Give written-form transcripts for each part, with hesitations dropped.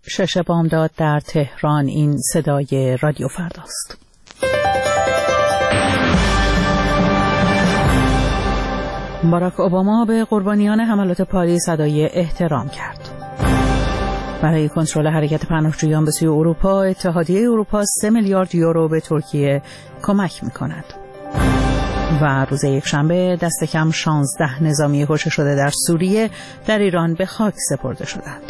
6 بامداد در تهران. این صدای رادیو فرداست. باراک اوباما به قربانیان حملات پاریس ادای احترام کرد. برای کنترل حرکت پناهجویان به سوی اروپا، اتحادیه اروپا 3 میلیارد یورو به ترکیه کمک می‌کند. و روز یکشنبه دست کم 16 نظامی کشته شده در سوریه در ایران به خاک سپرده شدند.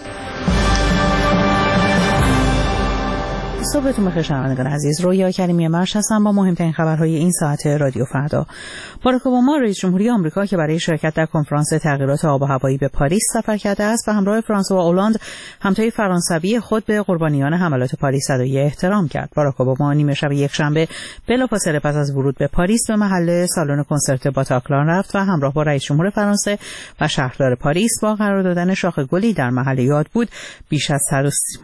صبحتون بخیر شنوندگان عزیز. رویا کریمی مرش هستم با مهمترین خبرهای این ساعت رادیو فردا. باراک اوباما رئیس جمهوری آمریکا که برای شرکت در کنفرانس تغییرات آب و هوایی به پاریس سفر کرده است و همراه فرانسوا هولند همتای فرانسوی خود به قربانیان حملات پاریس ادای احترام کرد. باراک اوباما نیمه شب یکشنبه بلافاصله پس از ورود به پاریس به محل سالن کنسرت باتاکلان رفت و همراه با رئیس جمهور فرانسه و شهردار پاریس با قرار دادن شاخ گلی در محل یاد بود بیش از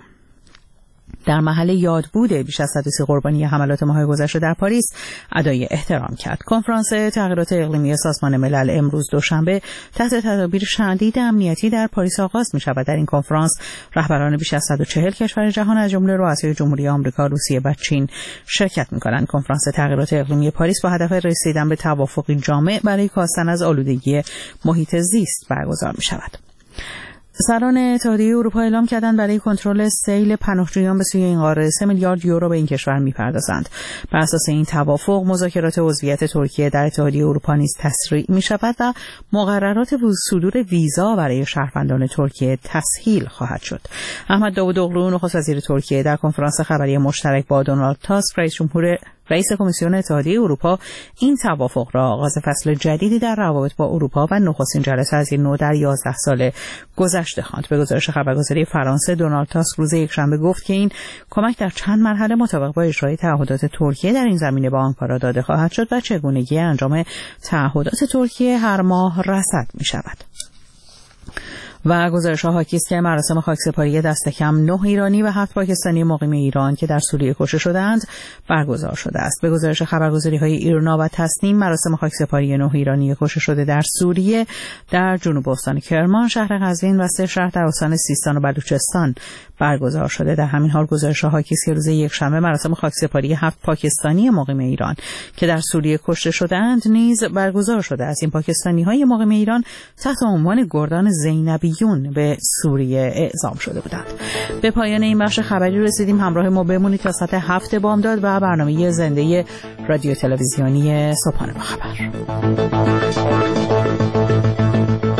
130 قربانی حملات ماه گذشته در پاریس ادای احترام کرد. کنفرانس تغییرات اقلیمی سازمان ملل امروز دوشنبه تحت تدابیر شدید امنیتی در پاریس آغاز می شود. در این کنفرانس رهبران بیش از 140 کشور جهان از جمله رؤسای جمهوری آمریکا، روسیه و چین شرکت می کنند. کنفرانس تغییرات اقلیمی پاریس با هدف رسیدن به توافقی جامع برای کاستن از آلودگی محیط زیست برگزار می شود. سران اتحادیه اروپا اعلام کردند برای کنترل سیل پناهجویان به سوی این قاره 3 میلیارد یورو به این کشور می‌پردازند. بر اساس این توافق مذاکرات عضویت ترکیه در اتحادیه اروپا نیز تسریع می‌شود و مقررات صدور ویزا برای شهروندان ترکیه تسهیل خواهد شد. احمد داوودوغلو نخست وزیر ترکیه در کنفرانس خبری مشترک با دونالد تاسک رئیس کمیسیون اتحادیه اروپا این توافق را آغاز فصل جدیدی در روابط با اروپا و نخستین جلسه از این نوع در 11 سال گذشته خواند. به گزارش خبرگزاری فرانسه دونالد تاسک روز یکشنبه گفت که این کمک در چند مرحله مطابق با اجرای تعهدات ترکیه در این زمینه به آنکارا داده خواهد شد و چگونگی انجام تعهدات ترکیه هر ماه رصد می شود. و گزارش‌ها حاکی است که مراسم خاکسپاری دست کم 9 ایرانی و 7 پاکستانی مقیم ایران که در سوریه کشته شدند برگزار شده است. به گزارش خبرگزاری‌های ایرنا و تسنیم مراسم خاکسپاری 9 ایرانی کشته شده در سوریه در جنوب استان کرمان، شهر قزوین و 3 شهر در استان سیستان و بلوچستان برگزار شده. در همین حال گزارش‌ها حاکی است که روز یکشنبه مراسم خاکسپاری 7 پاکستانی مقیم ایران که در سوریه کشته شدند نیز برگزار شده است. این پاکستانی‌های مقیم ایران تحت عنوان گردان زینبی به سوریه اعزام شده بودند. به پایان این بخش خبری رسیدیم. همراه ما بمونید تا ساعت 7 بامداد و برنامه زنده رادیو تلویزیونی صبحانه با خبر.